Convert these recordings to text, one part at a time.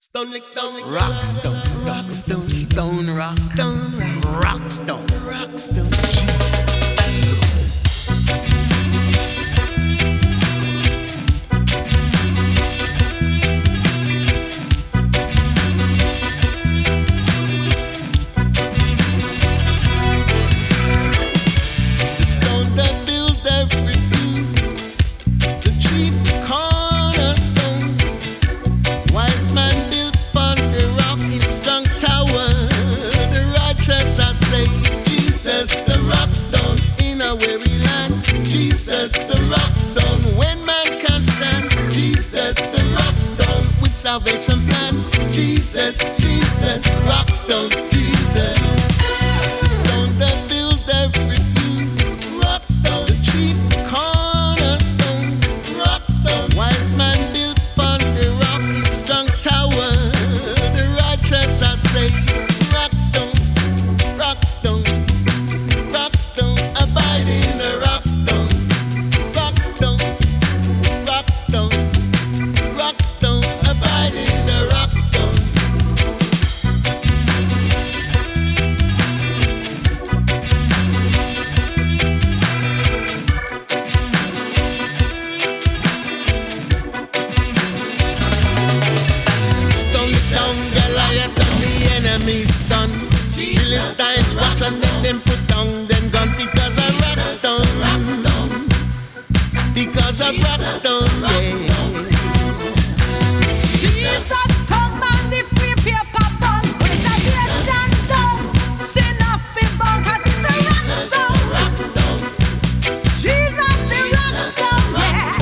Rockstone, Jesus. Salvation plan, Jesus, Jesus, Rockstone, Jesus. The stone that built every fuse, Rockstone. The chief cornerstone, Rockstone. Wise man built on the rock in strong tower. The righteous are saved, Rockstone, Rockstone, Rockstone. Abide in the Rockstone, Rockstone, Rockstone, Rockstone. Philistines watch and them put down them gun because of Rockstone. Because of Rockstone, yeah. Jesus come and the free paper bun. Reservation down. Sin off him bun cause it's the Rockstone. Jesus the Rockstone,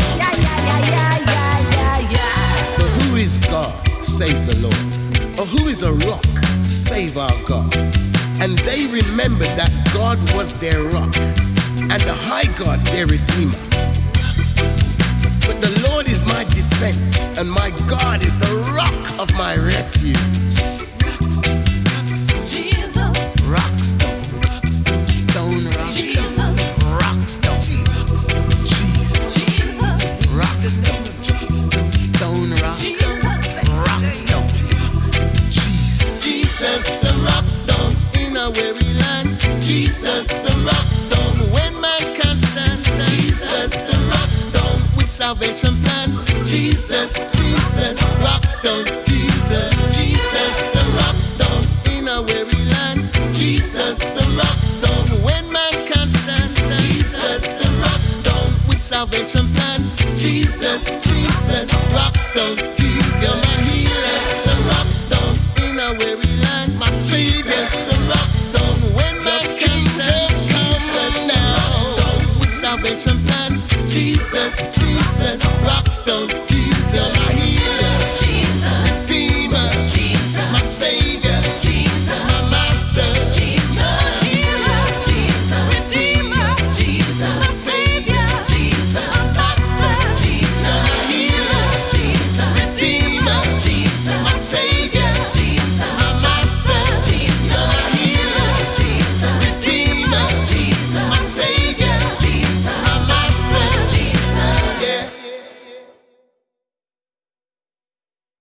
yeah. For who is God? Save the Lord. Or who is a rock? Save our God. And they remembered that God was their rock and the high God their redeemer. But the Lord is my defense and my God is the rock of my refuge. Jesus. Rockstone, Rockstone, Stone Rock. Jesus. Rockstone, Jesus, Jesus, Rockstone, Stone Rock. Rockstone, Jesus, the Rockstone in a weary land. Jesus, the Rockstone when man can't stand. Jesus, the Rockstone with salvation plan. Jesus, Jesus, Rockstone, Jesus, Jesus, the Rockstone in a weary land. Jesus, the Rockstone when man can't stand. Jesus, the Rockstone with salvation plan. Jesus, Jesus, Rockstone, Jesus, you're my healer, the Rockstone in a weary land. My Savior, the Rockstone when man can't stand. Jesus, the Rockstone with salvation plan. Jesus.